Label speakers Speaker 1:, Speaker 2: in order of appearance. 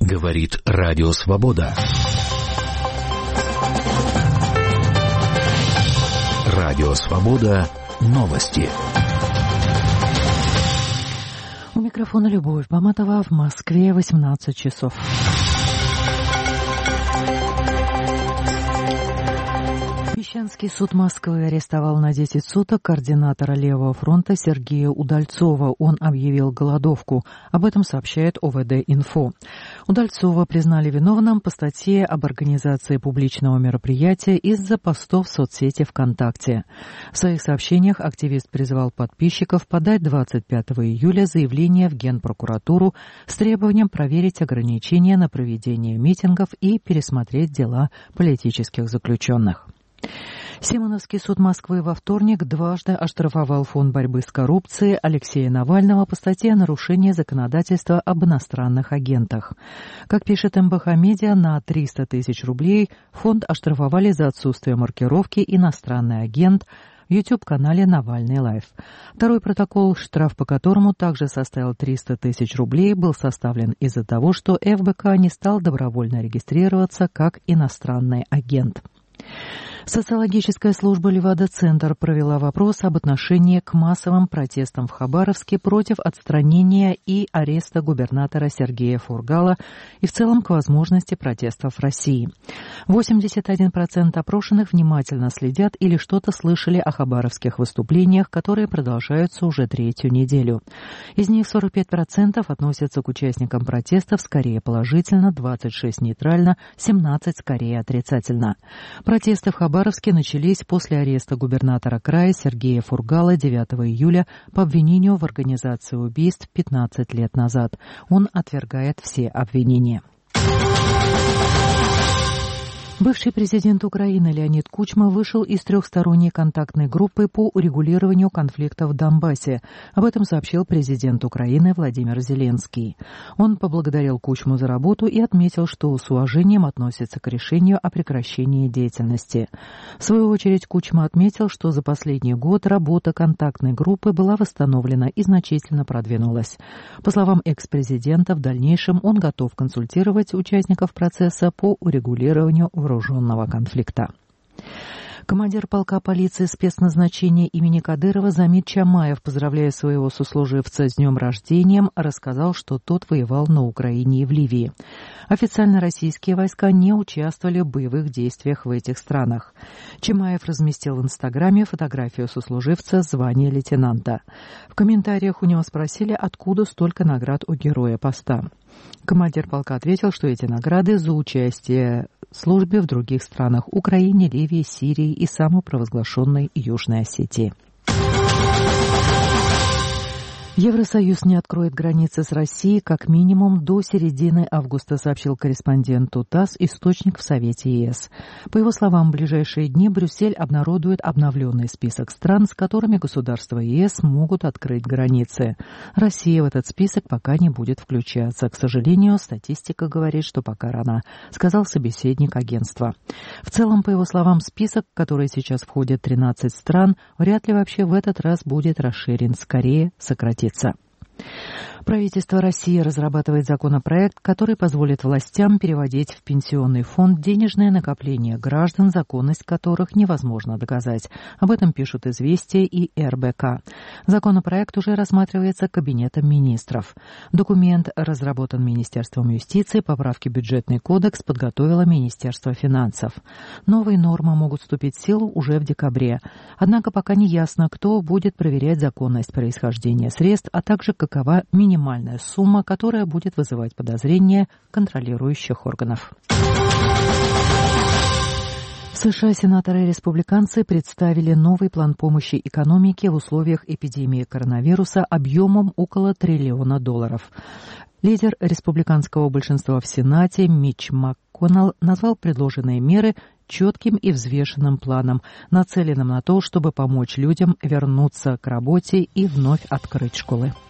Speaker 1: Говорит Радио Свобода. Радио Свобода. Новости.
Speaker 2: У микрофона Любовь Баматова. В Москве 18 часов. Мещанский суд Москвы арестовал на 10 суток координатора Левого фронта Сергея Удальцова. Он объявил голодовку. Об этом сообщает ОВД-Инфо. Удальцова признали виновным по статье об организации публичного мероприятия из-за постов в соцсети ВКонтакте. В своих сообщениях активист призвал подписчиков подать 25 июля заявление в Генпрокуратуру с требованием проверить ограничения на проведение митингов и пересмотреть дела политических заключенных. Симоновский суд Москвы во вторник дважды оштрафовал Фонд борьбы с коррупцией Алексея Навального по статье о нарушении законодательства об иностранных агентах. Как пишет МБХ Медиа, на 300 тысяч рублей фонд оштрафовали за отсутствие маркировки «Иностранный агент» в YouTube-канале «Навальный Лайв». Второй протокол, штраф по которому также составил 300 тысяч рублей, был составлен из-за того, что ФБК не стал добровольно регистрироваться как иностранный агент. Социологическая служба «Левада-Центр» провела вопрос об отношении к массовым протестам в Хабаровске против отстранения и ареста губернатора Сергея Фургала и в целом к возможности протестов в России. 81% опрошенных внимательно следят или что-то слышали о хабаровских выступлениях, которые продолжаются уже третью неделю. Из них 45% относятся к участникам протестов скорее положительно, 26% нейтрально, 17% скорее отрицательно. Протесты в Хабаровске начались после ареста губернатора края Сергея Фургала 9 июля по обвинению в организации убийств 15 лет назад. Он отвергает все обвинения. Бывший президент Украины Леонид Кучма вышел из трехсторонней контактной группы по урегулированию конфликта в Донбассе. Об этом сообщил президент Украины Владимир Зеленский. Он поблагодарил Кучму за работу и отметил, что с уважением относится к решению о прекращении деятельности. В свою очередь Кучма отметил, что за последний год работа контактной группы была восстановлена и значительно продвинулась. По словам экс-президента, в дальнейшем он готов консультировать участников процесса по урегулированию вооруженного конфликта. Командир полка полиции спецназначения имени Кадырова Замит Чамаев, поздравляя своего сослуживца с днем рождения, рассказал, что тот воевал на Украине и в Ливии. Официально российские войска не участвовали в боевых действиях в этих странах. Чамаев разместил в Инстаграме фотографию сослуживца в звании лейтенанта. В комментариях у него спросили, откуда столько наград у героя поста. Командир полка ответил, что эти награды за участие в службе в других странах – Украине, Ливии, Сирии и самопровозглашенной Южной Осетии. Евросоюз не откроет границы с Россией как минимум до середины августа, сообщил корреспонденту ТАСС источник в Совете ЕС. По его словам, в ближайшие дни Брюссель обнародует обновленный список стран, с которыми государства ЕС могут открыть границы. Россия в этот список пока не будет включаться. К сожалению, статистика говорит, что пока рано, сказал собеседник агентства. В целом, по его словам, список, в который сейчас входят 13 стран, вряд ли вообще в этот раз будет расширен, скорее сократится. Правительство России разрабатывает законопроект, который позволит властям переводить в пенсионный фонд денежное накопление граждан, законность которых невозможно доказать. Об этом пишут «Известия» и РБК. Законопроект уже рассматривается Кабинетом министров. Документ разработан Министерством юстиции, поправки в бюджетный кодекс подготовило Министерство финансов. Новые нормы могут вступить в силу уже в декабре. Однако пока не ясно, кто будет проверять законность происхождения средств, а также какова минимальная сумма, которая будет вызывать подозрения контролирующих органов. В США сенаторы-республиканцы представили новый план помощи экономике в условиях эпидемии коронавируса объемом около $1 триллиона. Лидер республиканского большинства в Сенате Митч МакКоннелл назвал предложенные меры четким и взвешенным планом, нацеленным на то, чтобы помочь людям вернуться к работе и вновь открыть школы.